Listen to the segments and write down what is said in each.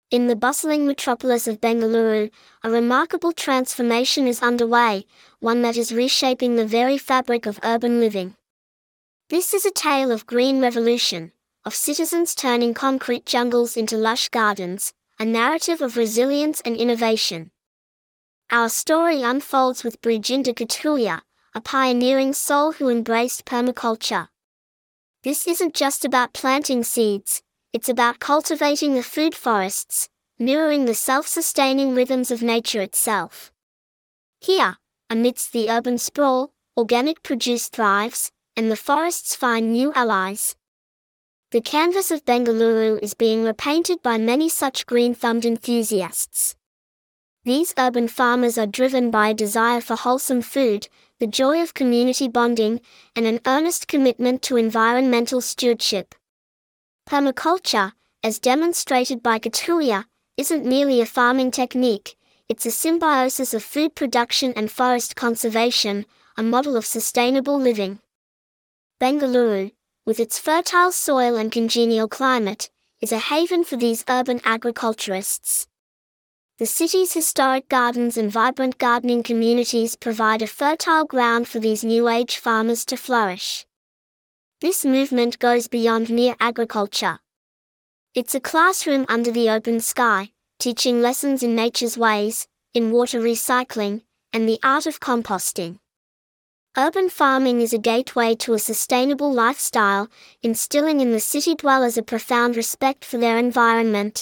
In the bustling metropolis of Bengaluru, a remarkable transformation is underway, one that is reshaping the very fabric of urban living. This is a tale of green revolution, of citizens turning concrete jungles into lush gardens, a narrative of resilience and innovation. Our story unfolds with Brijinder Katulia, a pioneering soul who embraced permaculture. This isn't just about planting seeds, it's about cultivating the food forests, mirroring the self-sustaining rhythms of nature itself. Here, amidst the urban sprawl, organic produce thrives, and the forests find new allies. The canvas of Bengaluru is being repainted by many such green-thumbed enthusiasts. These urban farmers are driven by a desire for wholesome food, the joy of community bonding, and an earnest commitment to environmental stewardship. Permaculture, as demonstrated by Katulia, isn't merely a farming technique, it's a symbiosis of food production and forest conservation, a model of sustainable living. Bengaluru, with its fertile soil and congenial climate, is a haven for these urban agriculturists. The city's historic gardens and vibrant gardening communities provide a fertile ground for these new-age farmers to flourish. This movement goes beyond mere agriculture. It's a classroom under the open sky, teaching lessons in nature's ways, in water recycling, and the art of composting. Urban farming is a gateway to a sustainable lifestyle, instilling in the city dwellers a profound respect for their environment.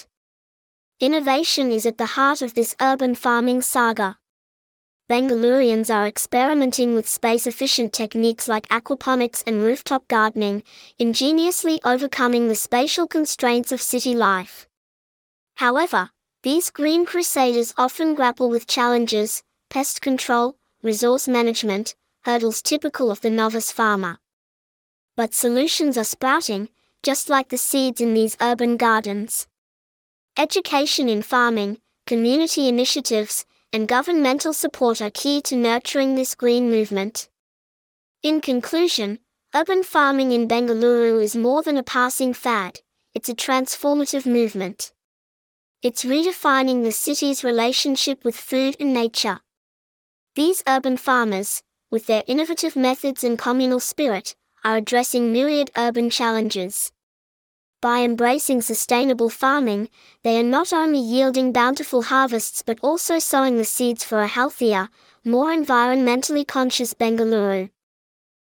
Innovation is at the heart of this urban farming saga. Bengalurians are experimenting with space-efficient techniques like aquaponics and rooftop gardening, ingeniously overcoming the spatial constraints of city life. However, these green crusaders often grapple with challenges: pest control, resource management, hurdles typical of the novice farmer. But solutions are sprouting, just like the seeds in these urban gardens. Education in farming, community initiatives, and governmental support are key to nurturing this green movement. In conclusion, urban farming in Bengaluru is more than a passing fad, it's a transformative movement. It's redefining the city's relationship with food and nature. These urban farmers, with their innovative methods and communal spirit, are addressing myriad urban challenges. By embracing sustainable farming, they are not only yielding bountiful harvests but also sowing the seeds for a healthier, more environmentally conscious Bengaluru.